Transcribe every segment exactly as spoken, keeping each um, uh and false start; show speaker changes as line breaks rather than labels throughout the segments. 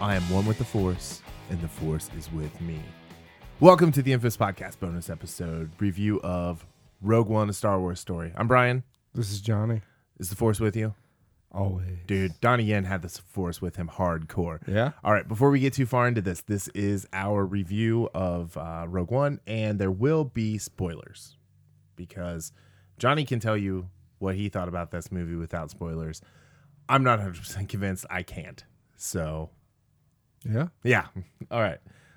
I am one with the Force, and the Force is with me. Welcome to the Infos Podcast bonus episode review of Rogue One, a Star Wars story. I'm Brian.
This is Johnny.
Is the Force with you?
Always.
Dude, Donnie Yen had the Force with him hardcore.
Yeah?
All right, before we get too far into this, this is our review of uh, Rogue One, and there will be spoilers because Johnny can tell you what he thought about this movie without spoilers. I'm not one hundred percent convinced I can't. So,
Yeah?
yeah. All right.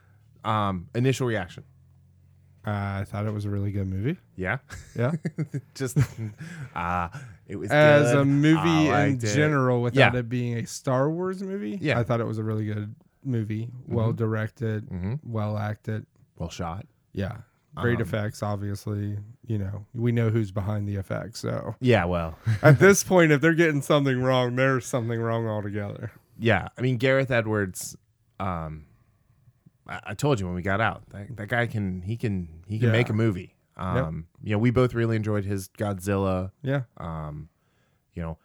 Um, initial reaction.
Uh, I thought it was a really good movie.
Yeah?
Yeah?
Just, uh, it was
As
good.
a movie
I
in
liked it.
general, without
Yeah.
it being a Star Wars movie,
Yeah.
I thought it was a really good movie. Well directed,
Mm-hmm.
well acted.
Well shot.
Yeah. Great
Um,
effects, obviously. You know, we know who's behind the effects. So
Yeah, well.
at this point, if they're getting something wrong, there's something wrong altogether.
Yeah, I mean Gareth Edwards. Um, I, I told you when we got out that, that guy can he can he can
Yeah.
make a movie. Um, you know, we both really enjoyed his Godzilla.
Yeah.
Um, you know,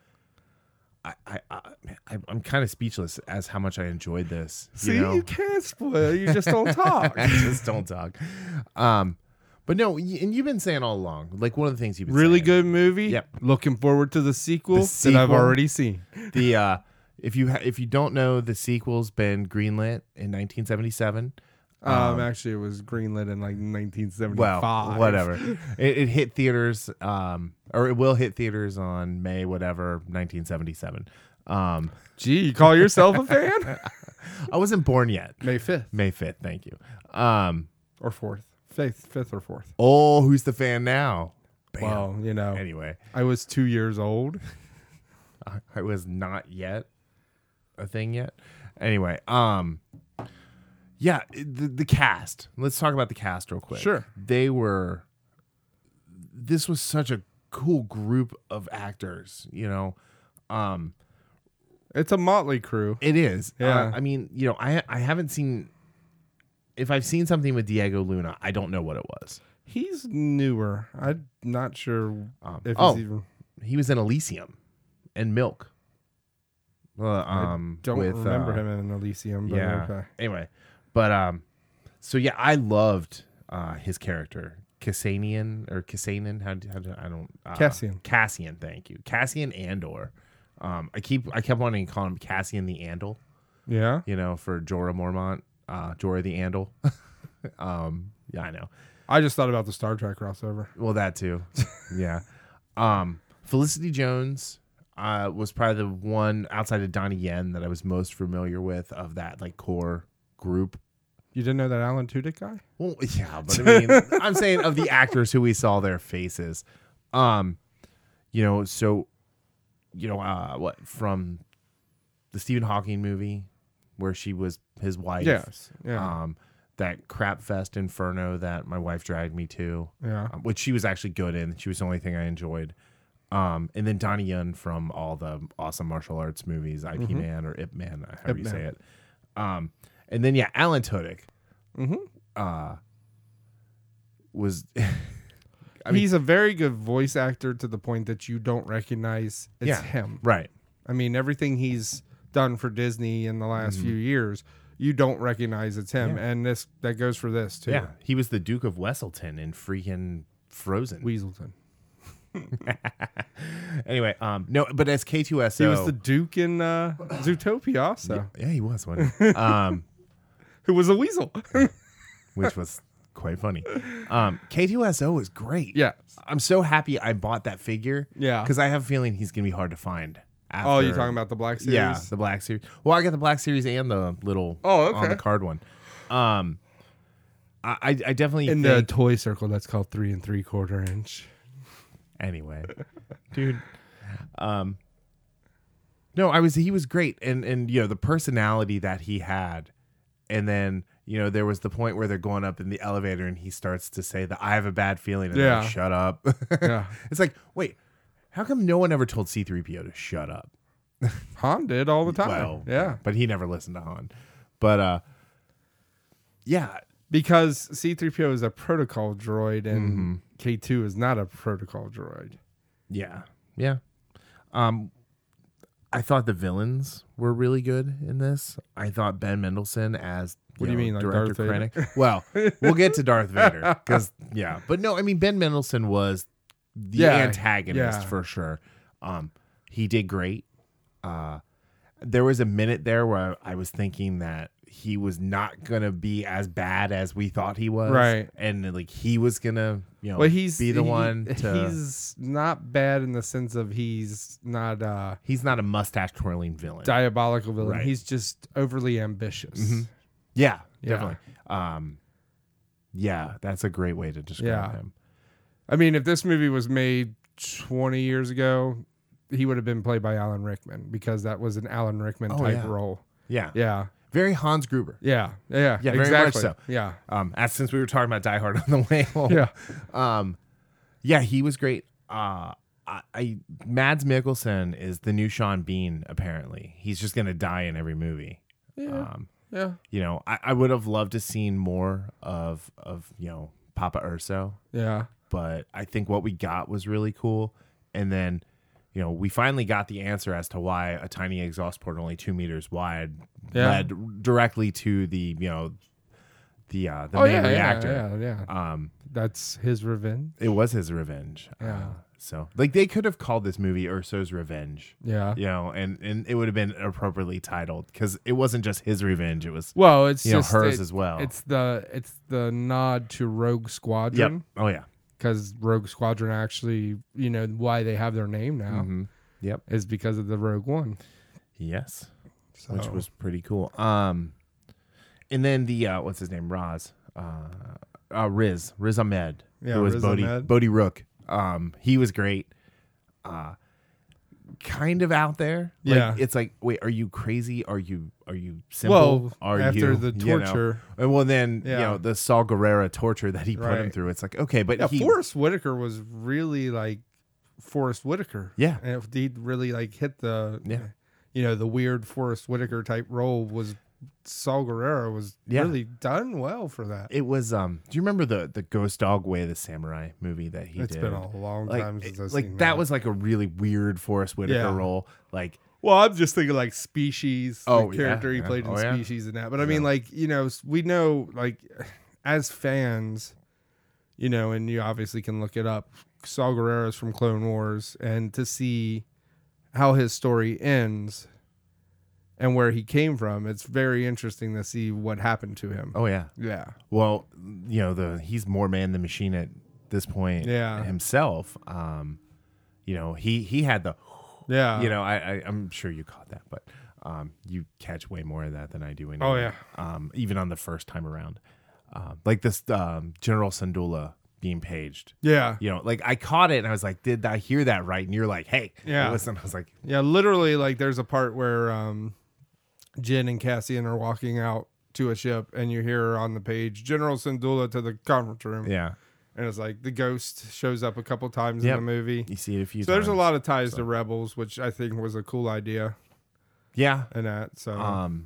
I I, I I- I'm kind of speechless as how much I enjoyed this.
See,
you know?
you can't spoil. You just don't talk.
I just don't talk. Um, but no, y- and you've been saying all along, like one of the things you've been
Really
saying,
good movie.
Yep.
Looking forward to the sequel,
The
that I've
sequel.
already seen.
The uh, if you ha- if you don't know, the sequel's been greenlit in nineteen seventy-seven.
Um, actually, it was greenlit in like nineteen seventy-five.
Well, whatever. it, it hit theaters, um, or it will hit theaters on May whatever nineteen seventy-seven. Um,
Gee, you call yourself a fan?
I wasn't born yet.
May fifth
May fifth. Thank you. Um,
or fourth, fifth, fifth or fourth.
oh, who's the fan now? Bam.
Well, you know,
Anyway,
I was two years old.
I, I was not yet a thing yet. Anyway, um, yeah, the, the cast. Let's talk about the cast real quick.
Sure.
They were. This was such a cool group of actors. You know, um,
It's a motley crew.
it is.
Yeah.
Uh, I mean, you know, I I haven't seen. If I've seen something with Diego Luna, I don't know what it was.
He's newer. I'm not sure
Um,
if
oh,
he's even.
he was in Elysium and Milk. Uh, um,
Don't
with,
remember
uh,
him in Elysium, but
Yeah.
okay.
Anyway, but um, so yeah, I loved uh his character Cassanian or Cassanan. How do, how do I don't uh,
Cassian.
Cassian. Thank you, Cassian Andor. Um, I keep I kept wanting to call him Cassian the Andal.
Yeah.
You know, for Jorah Mormont, uh, Jorah the Andal. um, yeah, I know.
I just thought about the Star Trek crossover.
Well, that too. Yeah. Um, Felicity Jones uh, was probably the one outside of Donnie Yen that I was most familiar with of that like core group.
You didn't know that Alan Tudyk guy?
Well, yeah, but I mean, I'm saying of the actors who we saw their faces. Um, you know, so, you know, uh, what from the Stephen Hawking movie where she was his wife.
Yes. Yeah.
Um, that crap fest Inferno that my wife dragged me to.
yeah.
um, which she was actually good in. She was the only thing I enjoyed. Um, and then Donnie Yen from all the awesome martial arts movies, I P Man or Ip Man, however
Ip
you
Man.
say it. Um, and then yeah, Alan Tudyk
Mm-hmm.
uh, was. I mean,
He's a very good voice actor to the point that you don't recognize it's
Yeah.
him.
right.
I mean, everything he's done for Disney in the last
Mhm.
few years, you don't recognize it's him.
Yeah.
And this that goes for this too.
Yeah, he was the Duke of Wesselton in freaking Frozen.
Weaselton.
Anyway, um, no, but as K two S O,
He was the Duke in uh, Zootopia also,
yeah, he was one. Um,
who was a weasel.
which was quite funny. Um, K two S O is great.
yeah.
I'm so happy I bought that figure.
Yeah.
Because I have a feeling he's going to be hard to find. After,
Oh, you're talking about the Black Series?
Yeah, the Black Series. Well, I got the Black Series and the little
Oh, okay.
on the card one. Um, I, I I definitely
In the
think,
toy circle, that's called three and three quarter inch.
anyway, dude. Um, no, I was he was great, and and you know the personality that he had, and then you know there was the point where they're going up in the elevator, and he starts to say that I have a bad feeling, and
Yeah.
yeah, shut up.
Yeah.
It's like, wait, how come no one ever told C three P O to shut up?
Han did all the time.
Well,
yeah.
but he never listened to Han. But uh, yeah,
Because C three P O is a protocol droid and
Mm-hmm.
K two is not a protocol droid.
yeah, yeah. Um, I thought the villains were really good in this. I thought Ben Mendelsohn as
What do you
know,
mean, like
director
Darth Vader?
Krennic. Well, we'll get to Darth Vader because yeah, but no, I mean Ben Mendelsohn was the
Yeah,
antagonist
yeah.
for sure. Um, he did great. Uh, there was a minute there where I was thinking that he was not gonna be as bad as we thought he was,
Right.
And like he was gonna, you know,
Well, he's
be the
he-
one to.
He's not bad in the sense of he's not uh
He's not a mustache twirling villain.
diabolical villain.
Right.
He's just overly ambitious.
Mhm. Yeah,
Yeah.
definitely. Um, yeah, that's a great way to describe
Yeah.
him.
I mean, if this movie was made twenty years ago, he would have been played by Alan Rickman because that was an Alan Rickman
Oh,
type
yeah.
role.
Yeah,
Yeah.
very Hans Gruber.
Yeah. Yeah.
Yeah, very much
exactly.
so.
Yeah.
Um, as since we were talking about Die Hard on the way home.
Yeah.
Um, yeah, he was great. Uh, I, I Mads Mikkelsen is the new Sean Bean. Apparently, he's just gonna die in every movie.
Yeah.
Um,
Yeah.
you know, I, I would have loved to seen more of of you know Papa Urso,
Yeah.
but I think what we got was really cool. And then, you know, we finally got the answer as to why a tiny exhaust port only two meters wide
Yeah.
led directly to the you know the uh, the
Oh
main
yeah,
reactor.
yeah. Yeah. Yeah.
Um,
That's his revenge.
it was his revenge.
Yeah.
Uh, so like they could have called this movie Urso's Revenge,
Yeah.
you know, and, and it would have been appropriately titled because it wasn't just his revenge; it was
Well, it's
you know
just
hers
it-
as well.
It's the it's the nod to Rogue
yep.
Squadron
Oh yeah.
because Rogue Squadron actually, you know, why they have their name now
hmm Yep.
is because of the Rogue One.
Yes.
So,
Which was pretty cool. Um, and then the uh, what's his name, Roz, uh, uh, Riz, Riz Ahmed,
Yeah,
who was
Riz
Bodhi,
Ahmed.
Bodhi Rook. Um, he was great. Uh, kind of out there. Like,
Yeah.
it's like, wait, are you crazy? Are you are you simple?
well
are
after
you,
the
you know?
torture.
And well, then you
Yeah.
know the Saul Guerrero torture that he put him
Right.
through. It's like okay, but
Yeah,
he,
Forrest Whitaker was really like Forrest Whitaker.
yeah,
And if he really like hit the,
Yeah.
you know, the weird Forrest Whitaker type role was Saul Guerrero was
Yeah.
really done well for that.
it was. Um, do you remember the the Ghost Dog Way of the Samurai movie that he
It's
did?
been a long
like,
time since
it-
I've
like
seen
that was like a really weird Forrest Whitaker
Yeah.
role. Like,
Well, I'm just thinking like Species,
Oh,
the
yeah,
character he
yeah.
played in
Oh, yeah.
Species and that. But I
Yeah.
mean, like, you know, s- we know, like, as fans, you know, and you obviously can look it up, Saul Guerrero's from Clone Wars, and to see how his story ends and where he came from, it's very interesting to see what happened to him.
oh yeah.
Yeah.
Well, you know, the he's more man than machine at this point
Yeah.
himself. Um, you know, he he had the
Yeah.
you know, I, I I'm sure you caught that, but um you catch way more of that than I do anyway.
Oh, yeah.
Um, even on the first time around. Uh, like this um General Sandula being paged.
Yeah.
You know, like I caught it and I was like, did I hear that right? And you're like, hey,
Yeah.
listen. I was like,
Yeah, literally, like there's a part where um, Jin and Cassian are walking out to a ship, and you hear on the page General Syndulla to the conference room,
yeah,
and it's like the ghost shows up a couple times
Yep.
in the movie.
you see it a few
So
times.
there's a lot of ties
so.
to Rebels, which I think was a cool idea
Yeah.
in that. So
Um,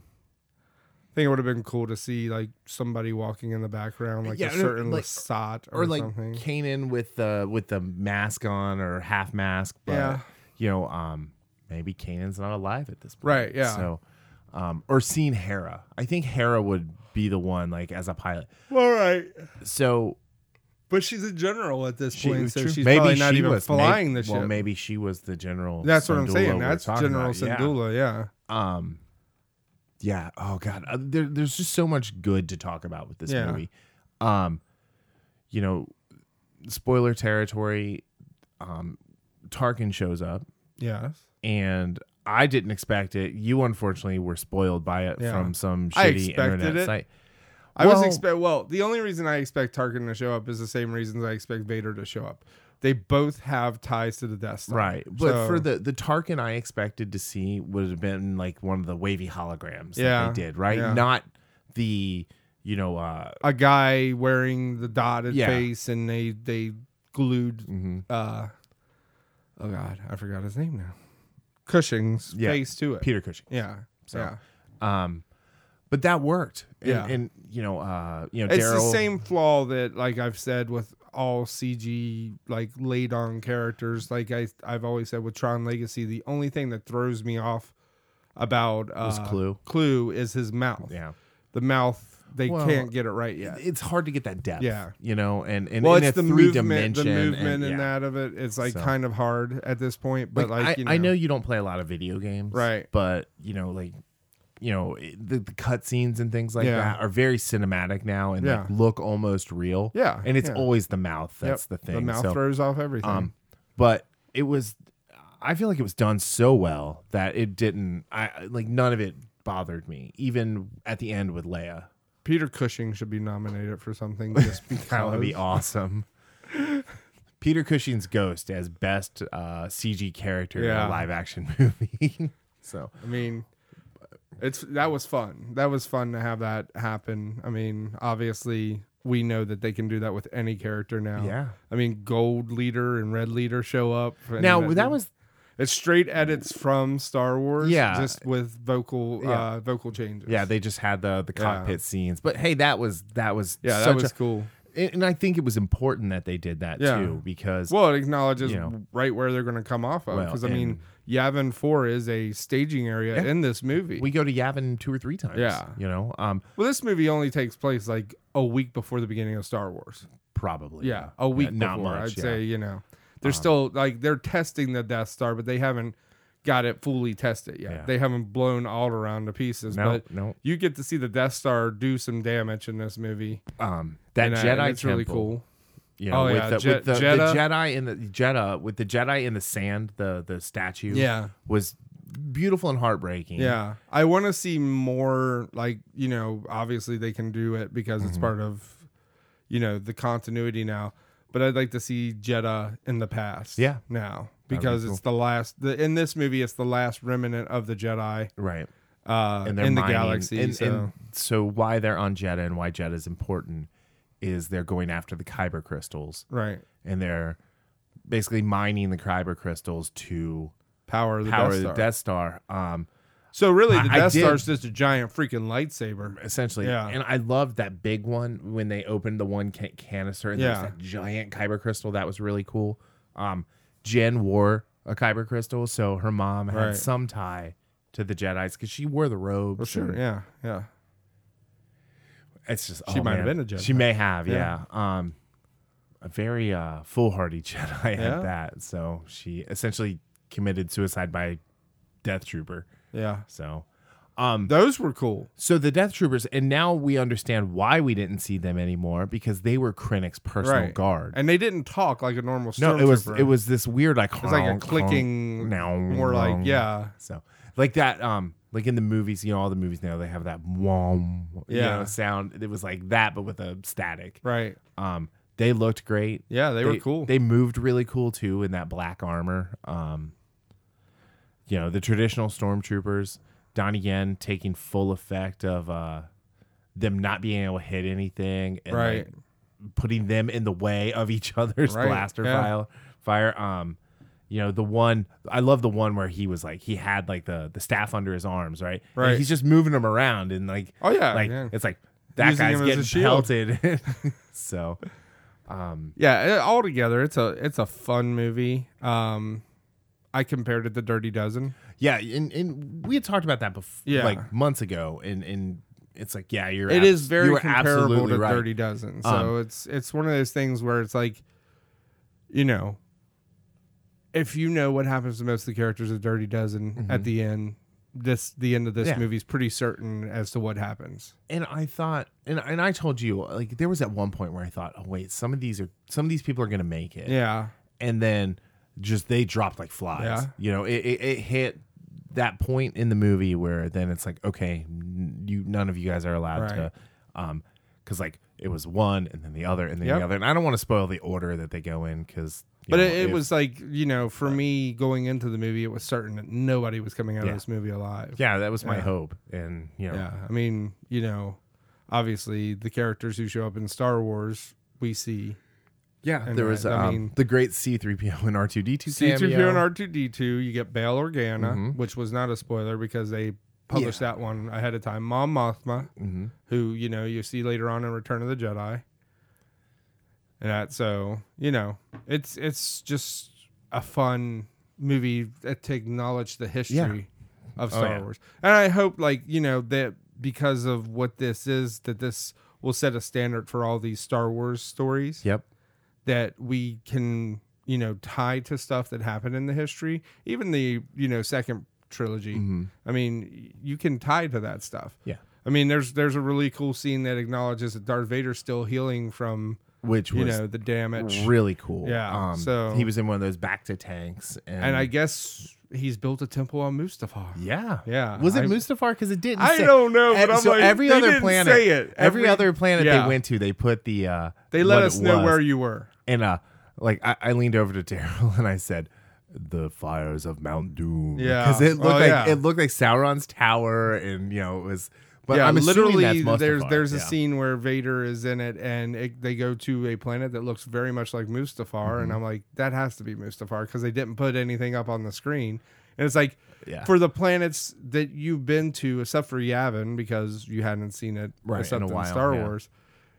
I think it would have been cool to see like somebody walking in the background, like
Yeah,
a
no,
certain
like-
Lasat or,
or like
something.
Kanan with the with the mask on or half mask, but
Yeah.
you know, um, maybe Kanan's not alive at this point,
Right, yeah.
So, um, or seeing Hera, I think Hera would be the one like as a pilot.
All right,
So
but she's a general at this
she,
point, so
true.
she's
maybe
probably not
she
even
was
flying
maybe,
the ship.
Well, maybe she was the general.
That's what I'm
Syndulla
saying.
we're
That's
talking
General
about. Yeah.
Syndulla, yeah.
Um, yeah. Oh God, uh, there, there's just so much good to talk about with this
Yeah.
movie. Um, you know, spoiler territory. Um, Tarkin shows up,
Yes.
and I didn't expect it. You unfortunately were spoiled by it
Yeah.
from some
I
shitty
expected
internet
it.
site.
I was
Well-
expect well, the only reason I expect Tarkin to show up is the same reasons I expect Vader to show up. They both have ties to the Death Star.
Right, but
So-
for the the Tarkin I expected to see would have been like one of the wavy holograms
Yeah,
that they did, right?
yeah.
Not the you know uh
a guy wearing the dotted
Yeah.
face and they they glued
mhm.
uh oh god, I forgot his name now. Cushing's
Yeah.
face to it.
Peter Cushing.
Yeah.
So,
yeah.
Um, but that worked. And,
Yeah.
and you know, uh, you know,
It's the
Daryl.
same flaw that like I've said with all C G like laid on characters. Like I I've always said with Tron Legacy, the only thing that throws me off about uh,
Was Clue.
Clue is his mouth.
Yeah.
The mouth, they
Well,
can't get it right yet.
It's hard to get that depth.
Yeah.
You know, and, and
Well,
in
it's
a
the
three
movement, the
dimension
movement and,
yeah.
that of it. It's like
So.
kind of hard at this point. But
Like,
like,
I,
you know,
I know you don't play a lot of video games,
Right.
But you know, like, you know, it- the, the cutscenes and things like
Yeah.
that are very cinematic now and
Yeah.
like look almost real.
Yeah,
and it's
yeah.
always the mouth that's
Yep,
the thing.
The mouth
So,
throws off everything.
um, but it was, I feel like it was done so well that it didn't. I like none of it bothered me, even at the end with Leia.
Peter Cushing should be nominated for something just because.
That would be awesome. Peter Cushing's Ghost as best uh, C G character in
Yeah.
a live action movie. So
I mean, it's that was fun. That was fun to have that happen. I mean, obviously, we know that they can do that with any character now.
yeah.
I mean, Gold Leader and Red Leader show up. and
Now that was
it's straight edits from Star Wars.
Yeah.
just with vocal
Yeah.
uh, vocal changes.
yeah they just had the the
Yeah.
cockpit scenes, but hey, that was that was
yeah, that
such
was
a,
cool.
and I think it was important that they did that
Yeah.
too because
Well, it acknowledges
you know.
right where they're going to come off of.
Well,
Because I mean,
and-
Yavin Four is a staging area
Yeah.
in this movie.
we go to Yavin two or three times.
Yeah.
you know, um,
well, this movie only takes place like a week before the beginning of Star Wars.
probably
Yeah, a week
Yeah, not
before.
much,
I'd
yeah.
say, you know, they're
Um,
still like they're testing the Death Star, but they haven't got it fully tested yet.
Yeah.
They haven't blown all around to pieces.
No,
but
no.
you get to see the Death Star do some damage in this movie.
Um, that
and, uh,
Jedi
and it's really
temple,
cool.
You know,
Oh,
with,
yeah,
the,
Je-
with the, the
Jeddah.
Jedi in the Jeddah with the Jedi in the sand, the the statue,
Yeah.
was beautiful and heartbreaking.
Yeah. I want to see more, like, you know, obviously they can do it because
Mm-hmm.
it's part of, you know, the continuity now. But I'd like to see Jeddah in the past.
Yeah.
Now.
That'd be
Because
cool.
it's the last, the, in this movie, it's the last remnant of the Jedi
right.
uh,
And they're
in the
mining-
galaxy.
and,
so.
and so why they're on Jeddah and why Jeddah is important is they're going after the Kyber crystals
right.
and they're basically mining the Kyber crystals to
Power of the
power
Death
the
Star.
Death Star. Um,
So really, the
I- I
Death
did-
Star's just a giant freaking lightsaber.
essentially.
Yeah.
And I loved that big one when they opened the one ca- canister and there's
Yeah.
that giant kyber crystal. That was really cool. Um, Jen wore a kyber crystal, so her mom had
Right.
some tie to the Jedi's because she wore the robes.
For sure.
and
Yeah. Yeah.
It's just
She
oh,
might have
man.
been a Jedi.
She may have, yeah.
Yeah.
Um, a very uh, foolhardy Jedi
Yeah.
at that. So she essentially committed suicide by Death Trooper.
Yeah.
So. Um,
Those were cool.
So the Death Troopers, and now we understand why we didn't see them anymore because they were Krennic's personal
Right.
guard.
And they didn't talk like a normal stormtrooper.
No, it was it was this weird like
It was like a
honk,
clicking,
honk, now,
more like, yeah.
So like that, um, like in the movies, you know, all the movies now they have that whom, you
Yeah.
know, sound. It was like that, but with a static.
Right.
Um, they looked great.
Yeah, they, were cool.
They moved really cool too in that black armor. Um, you know, the traditional stormtroopers. Donnie Yen taking full effect of uh, them not being able to hit anything, and
Right.
like, putting them in the way of each other's
Right,
blaster
yeah.
fire. Fire. Um, you know, the one I love the one where he was like he had like the the staff under his arms, right? And
Right.
he's just moving them around, and like
Oh, yeah,
like
yeah.
it's like that
Using
guy's
him as a
getting
shield.
pelted. So, um,
Yeah, it, altogether, it's a it's a fun movie. Um, I compared it to Dirty Dozen.
yeah, and, and we had talked about that before,
Yeah.
like months ago, and and it's like yeah, you're
It
abs-
is
you
very
were
comparable
absolutely
to
right.
Dirty Dozen. So
Um,
it's it's one of those things where it's like, you know, if you know what happens to most of the characters of Dirty Dozen at the end, this the end of this
Mm-hmm. Yeah.
movie is pretty certain as to what happens.
And I thought, and and I told you, like there was at one point where I thought, oh wait, some of these are some of these people are gonna make it,
Yeah,
and then just they dropped like flies.
Yeah.
You know, it, it it hit that point in the movie where then it's like, okay, n- you none of you guys are allowed to,
Right.
um, because like it was one and then the other and then
Yep.
the other, and I don't want to spoil the order that they go in because.
but it, it was like, you know, for me going into the movie, it was certain that nobody was coming out
Yeah.
of this movie alive.
yeah, that was my
Yeah.
hope, and you know,
Yeah, I mean, you know, obviously the characters who show up in Star Wars, we see
yeah,
And
there
right,
was
I
um,
mean-
the great C three P O and R two D two
C three P O and R two D two. You get Bail Organa,
Mhm.
which was not a spoiler because they published that one ahead of time. Mom Mothma,
Mm-hmm.
who you know you see later on in Return of the Jedi. and that. So you know, it's it's just a fun movie to acknowledge the history
Yeah.
of
Oh,
Star
yeah.
Wars, and I hope like you know that because of what this is, that this will set a standard for all these Star Wars stories.
Yep.
That we can, you know, tie to stuff that happened in the history, even the, you know, second trilogy.
Mm-hmm.
I mean, you can tie to that stuff.
Yeah.
I mean, there's there's a really cool scene that acknowledges that Darth Vader's still healing from,
Which
you
was
know, the damage.
really cool.
Yeah,
Um,
so-
he was in one of those Bacta tanks, and,
And I guess he's built a temple on Mustafar.
yeah,
Yeah,
Was it
I-
Mustafar? Because it didn't.
I
say,
don't know, but
And
I'm
so
like,
every
they
other
didn't
planet,
say it.
every,
Every-
other planet
yeah.
they went to, they put the. Uh,
They let
what
us
it
know
was.
where you were.
And uh, like I, I leaned over to Daryl and I said, "The fires of Mount Doom."
Yeah.
because it looked
Oh,
like
yeah.
it looked like Sauron's tower, and you know it was. But
yeah,
I'm assuming
literally,
that's
there's
Mustafar.
there's a
Yeah.
scene where Vader is in it, and it, they go to a planet that looks very much like Mustafar,
Mm-hmm.
and I'm like, that has to be Mustafar because they didn't put anything up on the screen, and it's like,
Yeah.
for the planets that you've been to, except for Yavin because you hadn't seen it,
Right,
except
in
in,
a while,
Star
yeah.
Wars.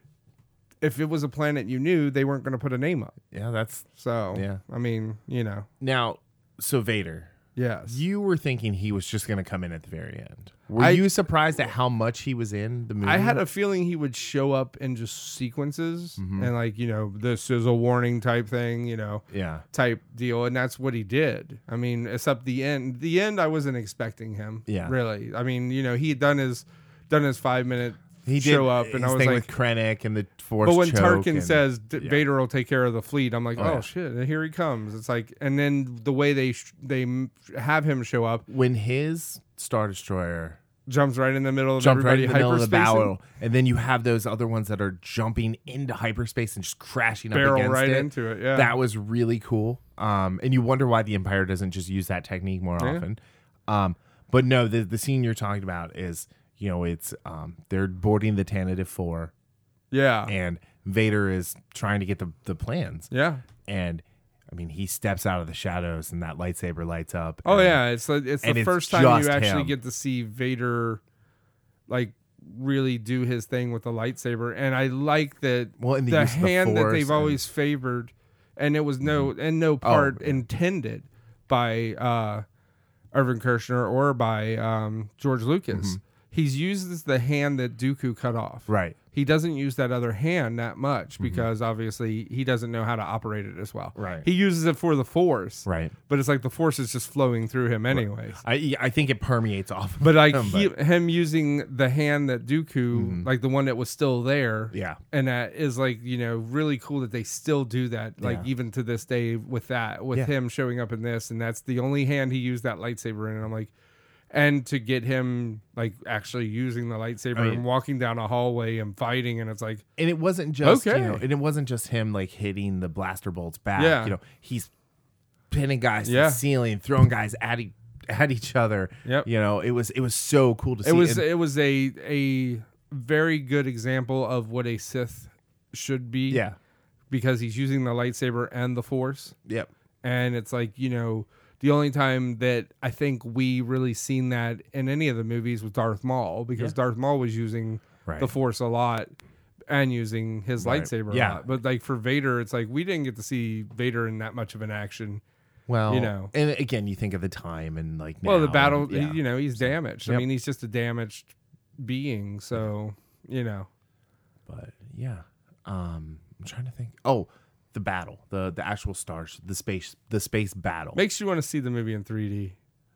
If it was a planet you knew, they weren't going to put a name up.
Yeah, that's
So
Yeah.
I mean, you know,
now. So Vader,
yes,
you were thinking he was just going to come in at the very end. Were
I-
you surprised at how much he was in the movie?
I had a feeling he would show up in just sequences
Mm-hmm.
and like, you know, this is a warning type thing, you know,
yeah.
type deal. And that's what he did. I mean, except the end, the end, I wasn't expecting him.
Yeah.
Really. I mean, you know, he had done his, done his five minute
He
show
did
up
his
and I was
thing
like,
with Krennic and the Force.
but when
choke
Tarkin
and-
says D-
yeah.
Vader will take care of the fleet, I'm like,
Oh,
oh,
yeah.
shit, and here he comes. It's like, and then the way they sh- they m- have him show up,
when his Star Destroyer
jumps right in the middle of
jumped right
everybody
in the middle of the
hyperspacing,
battle, and then you have those other ones that are jumping into hyperspace and just crashing up
barrel
against
right
it.
into it. Yeah,
That was really cool. Um, and you wonder why the Empire doesn't just use that technique more
Yeah.
often. Um, but no, the the scene you're talking about is, you know, it's um, they're boarding the Tanative Four,
yeah,
and Vader is trying to get the the plans,
yeah.
and I mean he steps out of the shadows and that lightsaber lights up.
Oh
and-
yeah, it's like it's the
and it's
first time you
just
actually
him.
get to see Vader like really do his thing with the lightsaber, and I like that
Well, in the
the
use of the
hand that
Force
they've
and-
always favored, and it was no and no part
yeah.
intended by uh, Irvin Kershner or by um, George Lucas. He's uses the hand that Dooku cut off.
Right.
He doesn't use that other hand that much because obviously he doesn't know how to operate it as well.
Right.
He uses it for the Force.
Right.
But it's like the Force is just flowing through him anyways.
I I think it permeates off. Of
But like
him,
he,
but-
him using the hand that Dooku, like the one that was still there,
yeah.
and that is like, you know, really cool that they still do that, like
Yeah.
even to this day with that, with
Yeah.
him showing up in this, and that's the only hand he used that lightsaber in. And I'm like, and to get him like actually using the lightsaber
Oh, yeah.
and walking down a hallway and fighting, and it's like,
And it wasn't just
Okay.
you know, and it wasn't just him like hitting the blaster bolts back.
Yeah.
You know, he's pinning guys to
Yeah.
the ceiling, throwing guys at e- at each other.
Yep.
You know, it was it was so cool to see.
it was
And-
it was a a very good example of what a Sith should be.
yeah.
because he's using the lightsaber and the Force.
Yep.
And it's like, you know, the only time that I think we really seen that in any of the movies was Darth Maul, because
Yeah.
Darth Maul was using
Right.
the Force a lot and using his
Right.
lightsaber a
Yeah.
lot. But like for Vader, it's like we didn't get to see Vader in that much of an action.
Well,
You know.
and again, you think of the time and like
well, the
now,
battle,
and- yeah.
you know, he's damaged. I
Yep.
mean, he's just a damaged being. So, you know.
But yeah, um, I'm trying to think. Oh, the battle, the the actual stars, the space, the space battle.
Makes you want to see the movie in three D.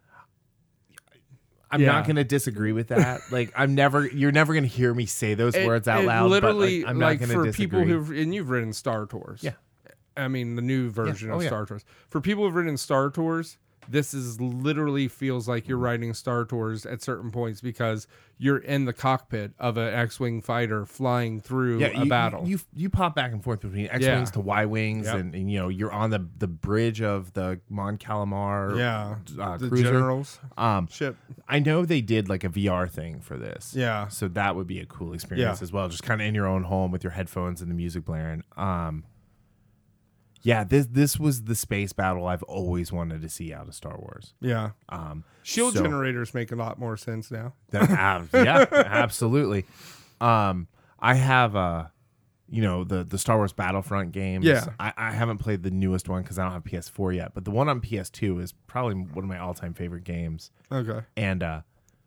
I'm
yeah.
not going to disagree with that. Like, I'm never, you're never going to hear me say those
It-
words out
it
loud.
Literally,
but, like, I'm
like
not
for
going to
people
disagree.
who've and you've written Star Tours.
Yeah.
I mean the new version
Oh,
of
yeah.
Star Tours. For people who've written Star Tours, this is literally feels like you're writing Star Tours at certain points because you're in the cockpit of an X-wing fighter flying through
yeah,
a
you,
battle.
You you pop back and forth between X
Yeah.
wings to Y wings,
Yep.
and, and you know you're on the the bridge of the Mon Calamar.
yeah,
uh,
the
cruiser.
generals
Um,
ship.
I know they did like a V R thing for this.
Yeah.
So that would be a cool experience
Yeah.
as well. Just kind of in your own home with your headphones and the music blaring. Um, yeah, this this was the space battle I've always wanted to see out of Star Wars.
Yeah,
Um,
shield
so-
generators make a lot more sense now.
that, ab- yeah, absolutely. Um, I have uh, you know, the the Star Wars Battlefront games.
Yeah.
I, I haven't played the newest one because I don't have P S four yet, but the one on P S two is probably one of my all time favorite games.
Okay.
And uh,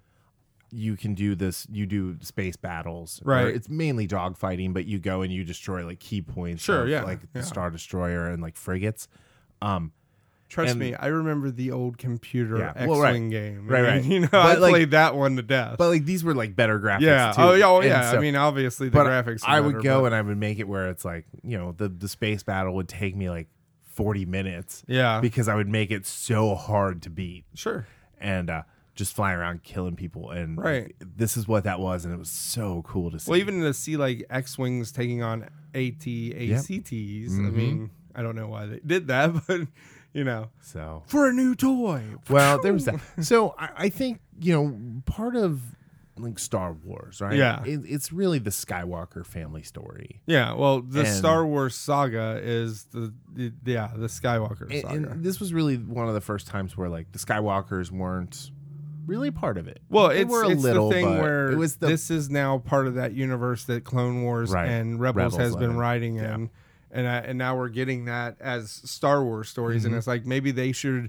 you can do this. You do space battles.
Right.
Or it's mainly dogfighting, but you go and you destroy like key points.
Sure,
of,
yeah,
like the
yeah.
Star Destroyer and like frigates. Um,
Trust
And-
me, I remember the old computer
Yeah,
X-Wing
well, right.
game.
Right,
I mean,
right.
You know,
But,
I
like-
played that one to death.
but like these were like better graphics.
yeah.
Too.
Oh, yeah. Oh,
And
yeah.
so-
I mean, obviously the
but
graphics. Are
I would
better,
go
but-
and I would make it where it's like, you know, the the space battle would take me like forty minutes.
Yeah.
Because I would make it so hard to beat
Sure.
and uh, just fly around killing people. And
Right.
this is what that was, and it was so cool to see.
Well, even to see like X-wings taking on AT A C Ts. I
Mhm.
mean, I don't know why they did that, but you know,
so
for a new toy.
well, there was that. So I, I think, you know, part of like Star Wars, right?
Yeah.
It, it's really the Skywalker family story.
Yeah. Well, the
And-
Star Wars saga is the, the yeah the Skywalker
And,
saga.
and this was really one of the first times where like the Skywalkers weren't really part of it.
Well,
They
it's,
were a
it's
little,
the thing
but
where
it was the
this is now part of that universe that Clone Wars
Right.
and Rebels,
Rebels
has been
led.
writing
Yeah.
in, and I, and now we're getting that as Star Wars stories,
Mm-hmm.
and it's like maybe they should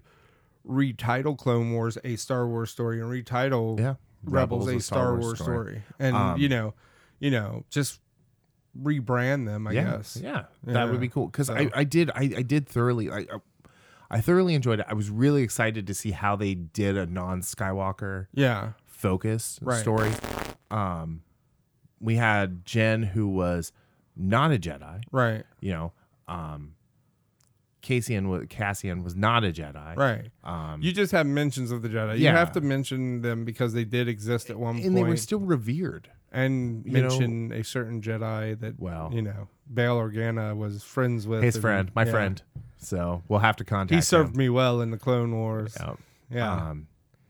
retitle Clone Wars a Star Wars story and retitle
yeah.
Rebels, a Star, Wars story, and
Um,
you know, you know, just rebrand them. I
yeah,
guess.
yeah,
Yeah.
that would be cool because
So-
I, I did I, I did thoroughly I, I thoroughly enjoyed it. I was really excited to see how they did a non-Skywalker
Yeah.
focus
Right.
story. Um, we had Jen, who was not a Jedi.
Right.
You know, um, Cassian was Cassian was not a Jedi.
Right.
Um,
You just have mentions of the Jedi. You
Yeah.
have to mention them because they did exist at one
and
point.
they were still revered.
and
you know-
mention a certain Jedi that
Well,
you know Bail Organa was friends with.
his
and-
friend, my
yeah.
friend. So we'll have to contact.
He served
him.
me well in the Clone Wars.
Yeah.
Yeah,
Um,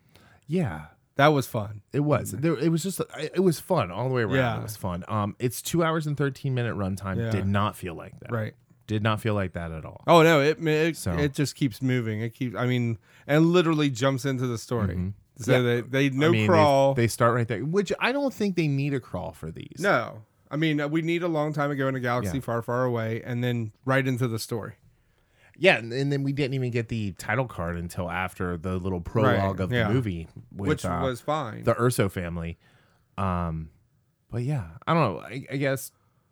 yeah.
that was fun.
It was. There, it was just. It was fun all the way around.
Yeah.
It was fun. Um, it's two hours and thirteen minute runtime.
Yeah.
Did not feel like that.
Right.
Did not feel like that at all.
Oh no, it it,
So-
it just keeps moving. It keeps. I mean, and literally jumps into the story.
Mhm.
So
Yeah.
they they no
I mean, they-
crawl.
They, start right there, which I don't think they need a crawl for these.
no, I mean we need a long time ago in a galaxy
Yeah.
far, far away, and then right into the story.
Yeah, and, and then we didn't even get the title card until after the little prologue
Right,
of
yeah.
the movie, with,
Which
uh,
was fine.
the Urso family. Um, but yeah, I don't know. I, I guess.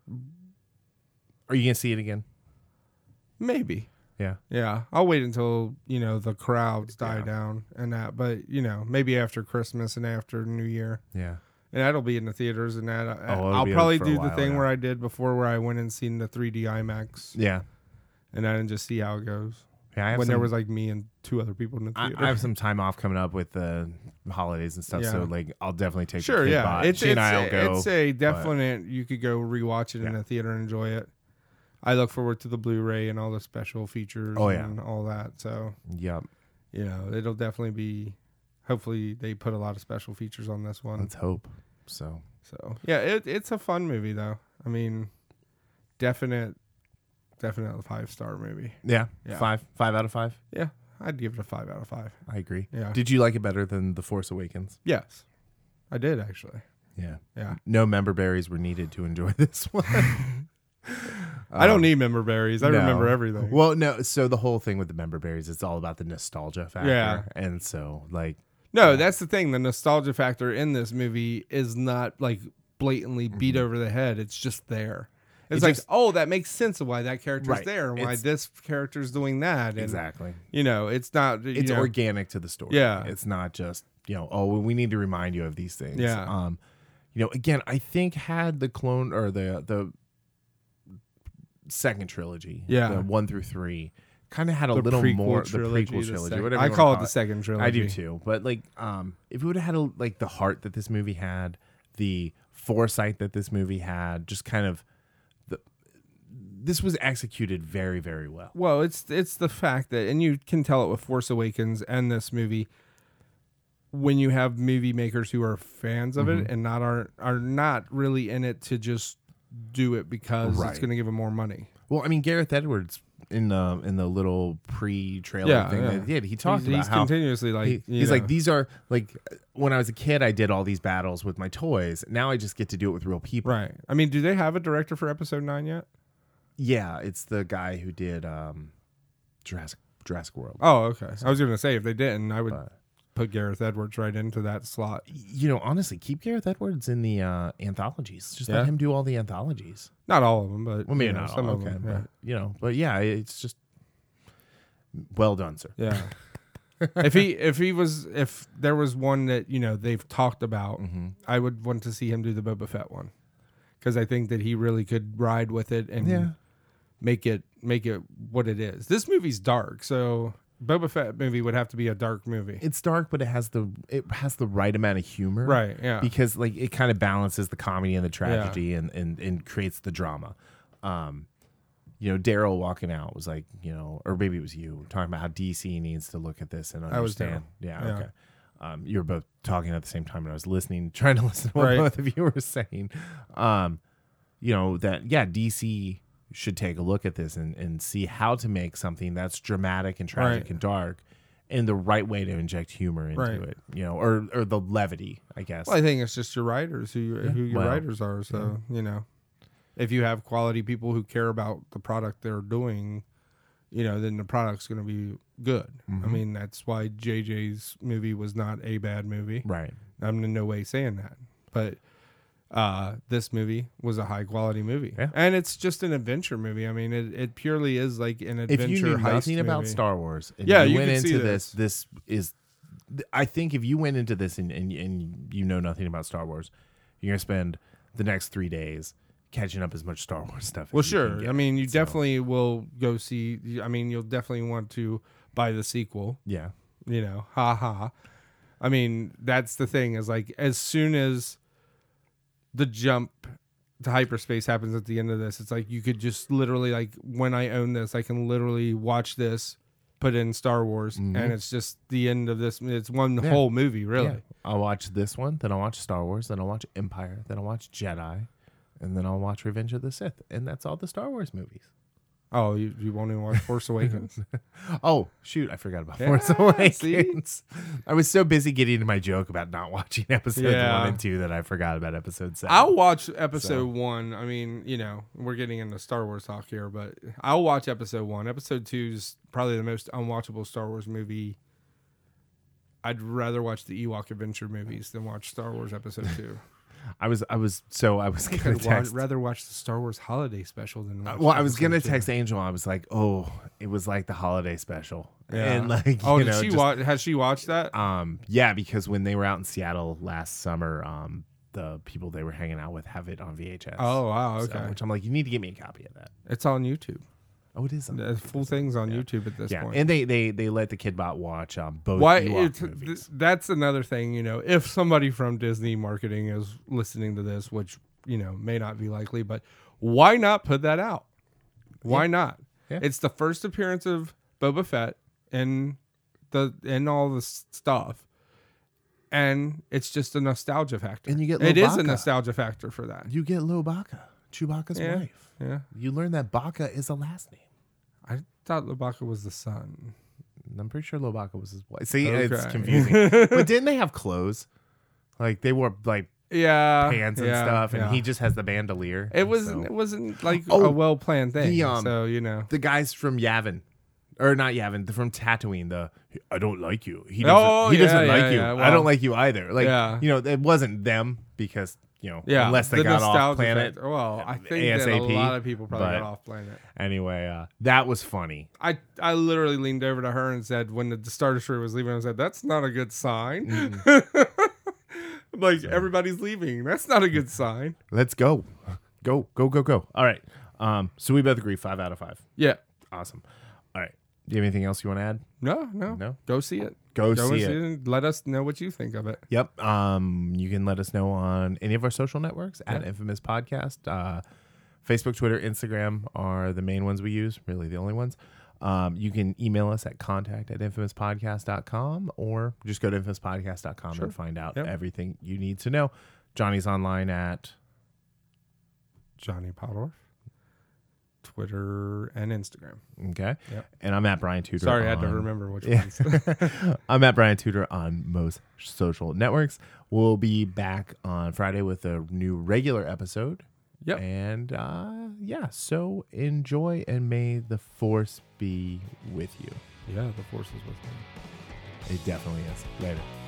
Are you gonna see it again?
Maybe.
Yeah.
Yeah, I'll wait until you know the crowds die
Yeah.
down and that. But you know, maybe after Christmas and after New Year,
Yeah.
and that'll be in the theaters. And that
Oh, it'll
I'll
be
probably
for a
do the
while,
thing
yeah.
where I did before, where I went and seen the three D IMAX,
Yeah.
and I didn't just see how it goes.
Yeah. I have
When
some,
there was like me and two other people in the
I,
theater.
I have some time off coming up with the holidays and stuff, so
Yeah.
like I'll definitely take.
sure,
the kid
yeah,
bot.
it's
she and
it's,
I'll go.
it's a definite. You could go rewatch it in
Yeah.
a theater and enjoy it. I look forward to the Blu-ray and all the special features.
Oh, yeah.
and all that. So
Yep.
you know, it'll definitely be. Hopefully, they put a lot of special features on this one.
Let's hope. So
So yeah, it, it's a fun movie though. I mean, definite, definite five star movie.
yeah,
Yeah.
five, five out of five.
Yeah, I'd give it a five out of five.
I agree.
Yeah.
Did you like it better than The Force Awakens?
Yes, I did actually.
Yeah.
Yeah,
No member berries were needed to enjoy this one.
I don't
Um,
need member berries. I
no.
remember everything.
Well, no. So the whole thing with the member berries, it's all about the nostalgia factor.
Yeah.
And so, like,
No, that's the thing. The nostalgia factor in this movie is not like blatantly beat over the head. It's just there. It's
It
like,
just-
oh, that makes sense of why that character's
Right.
there and why
It's-
this character's doing that. And,
exactly.
You know, it's not. You
It's
know,
organic to the story.
Yeah.
It's not just, you know, oh, we need to remind you of these things.
Yeah.
Um, you know, again, I think had the clone or the the second trilogy,
Yeah.
the one through three, kind of had a
the
little
prequel
more
trilogy,
the prequel
the
trilogy.
sec-
whatever
I
you wanna
call it the second trilogy.
I do too. But like, um, if it would have had a, like the heart that this movie had, the foresight that this movie had, just kind of the this was executed very, very well.
Well, it's it's the fact that, and you can tell it with Force Awakens and this movie, when you have movie makers who are fans of
Mm-hmm.
it and not are are not really in it to just do it because
Right.
it's going to give them more money.
Well, I mean, Gareth Edwards in the in the little pre-trailer
Yeah,
thing
yeah.
that he did. He talked
he's,
about
he's
how
continuously like
he-
you
he's
know,
like, these are like when I was a kid, I did all these battles with my toys. Now I just get to do it with real people.
right. I mean, do they have a director for episode nine yet?
Yeah, it's the guy who did um, Jurassic Jurassic World.
Oh, okay. I was gonna say if they didn't, I would
But,
put Gareth Edwards right into that slot.
you know, honestly, keep Gareth Edwards in the uh, anthologies. Just
Yeah.
let him do all the anthologies.
Not all of them, but
Well, maybe
you know,
not
some
all,
of
okay,
them.
but you know, but yeah, it's just well done, sir.
Yeah. yeah. if he if he was if there was one that you know they've talked about,
Mm-hmm.
I would want to see him do the Boba Fett one because I think that he really could ride with it and
Yeah.
make it make it what it is. This movie's dark, so Boba Fett movie would have to be a dark movie.
It's dark, but it has the it has the right amount of humor,
Right, yeah.
Because like it kind of balances the comedy and the tragedy, and, and and creates the drama. Um, you know, Daryl walking out was like, you know, or maybe it was you talking about how D C needs to look at this and
I was
understand. Yeah,
Yeah.
okay. Um, you were both talking at the same time, and I was listening, trying to listen to what
Right.
both of you were saying. Um, you know that yeah, D C should take a look at this and, and see how to make something that's dramatic and tragic
Right.
and dark and the right way to inject humor into
Right.
it, you know, or or the levity, I guess.
Well, I think it's just your writers who you, who your
Well,
writers are. So you know, if you have quality people who care about the product they're doing, you know, then the product's going to be good. I mean, that's why J J's movie was not a bad movie.
Right.
I'm in no way saying that, but uh, this movie was a high quality movie,
Yeah.
and it's just an adventure movie. I mean, it, it purely is like an adventure.
If you knew
heist
nothing about
movie.
Star Wars, and
Yeah,
you,
you
went
could see
into this,
this.
this is, I think, if you went into this and, and and you know nothing about Star Wars, you're gonna spend the next three days catching up as much Star Wars stuff.
Well,
as you can
sure.
get.
I mean, you
So,
definitely will go see. I mean, you'll definitely want to buy the sequel.
yeah,
You know, ha ha. I mean, that's the thing is like as soon as the jump to hyperspace happens at the end of this, it's like you could just literally like when I own this, I can literally watch this, put in Star Wars,
Mhm.
and it's just the end of this. It's one
Yeah.
whole movie, really.
Yeah. I'll watch this one, then I'll watch Star Wars, then I'll watch Empire, then I'll watch Jedi, and then I'll watch Revenge of the Sith, and that's all the Star Wars movies.
Oh, you, you won't even watch Force Awakens?
Oh, shoot, I forgot about
Yeah,
Force Awakens.
see?
I was so busy getting to my joke about not watching episodes
Yeah.
one and two that I forgot about episode seven.
I'll watch episode
So.
one. I mean, you know, we're getting into Star Wars talk here, but I'll watch episode one. Episode two is probably the most unwatchable Star Wars movie. I'd rather watch the Ewok Adventure movies than watch Star Wars episode two.
I was, I was, so I was gonna
I'd wa-
text.
rather watch the Star Wars Holiday Special than watch
Uh, well, I was
episode
gonna
two.
text Angel. I was like, "Oh, it was like the holiday special."
Yeah.
And like,
oh,
you
did
know,
she
just-
watch? Has she watched that?
Um, yeah, because when they were out in Seattle last summer, um, the people they were hanging out with have it on V H S.
Oh, wow,
So-
okay.
which I'm like, you need to get me a copy of that.
It's on YouTube.
Oh, it is. On
The full thing's on
Yeah.
YouTube at this
yeah,
point.
and they they they let the Kidbot watch um both
Why?
Ewok
It,
movies.
th- that's another thing. You know, if somebody from Disney marketing is listening to this, which you know may not be likely, but why not put that out? Why
Yeah.
not?
Yeah.
It's the first appearance of Boba Fett in the in all the s- stuff, and it's just a nostalgia factor.
And you get
it is a
Lobaka.
nostalgia factor for that.
You get Lobaka, Chewbacca's
Yeah.
wife.
Yeah,
You learn that Baka is a last name.
I thought Lobaka was the son.
I'm pretty sure Lobaka was his wife. See, it's
Okay.
confusing. But didn't they have clothes? Like they wore like
Yeah,
pants and
yeah,
stuff, and
yeah.
he just has the bandolier.
It was
So-
it wasn't like
Oh,
a well planned thing.
the, um,
so you know.
the guys from Yavin, or not Yavin, from Tatooine. The I don't like you. He doesn't.
Oh,
he doesn't
yeah,
like
yeah,
you.
yeah,
I
well-
don't like you either. Like
Yeah.
you know, it wasn't them because you know,
Yeah,
unless they
the
got off
nostalgia
planet.
factor. Well, I think that a
ASAP,
lot of people probably
but-
got off planet.
Anyway, uh, that was funny.
I, I literally leaned over to her and said, when the Star Destroyer was leaving, I said, "That's not a good sign." like everybody's leaving. That's not a good sign.
Let's go, go, go, go, go. All right. Um, so we both agree five out of five.
Yeah.
Awesome. All right. Do you have anything else you want to add?
No, no,
No?
Go see it.
Go,
Go
see
see
it.
it. And let us know what you think of it.
Yep. Um, you can let us know on any of our social networks at
Yeah.
Infamous Podcast. Uh, Facebook, Twitter, Instagram are the main ones we use, really the only ones. Um, you can email us at contact at infamous podcast dot com or just go to infamous podcast dot com
Sure.
and find out
Yep.
everything you need to know. Johnny's online at
Johnny Podorf. Twitter and Instagram.
Okay.
Yep.
And I'm at Brian Tudor.
Sorry, I had to
on-
remember which
Yeah.
ones.
I'm at Brian Tudor on most social networks. We'll be back on Friday with a new regular episode.
Yep.
And uh, yeah, so enjoy and may the force be with you.
Yeah, the force is with me.
It definitely is. Later.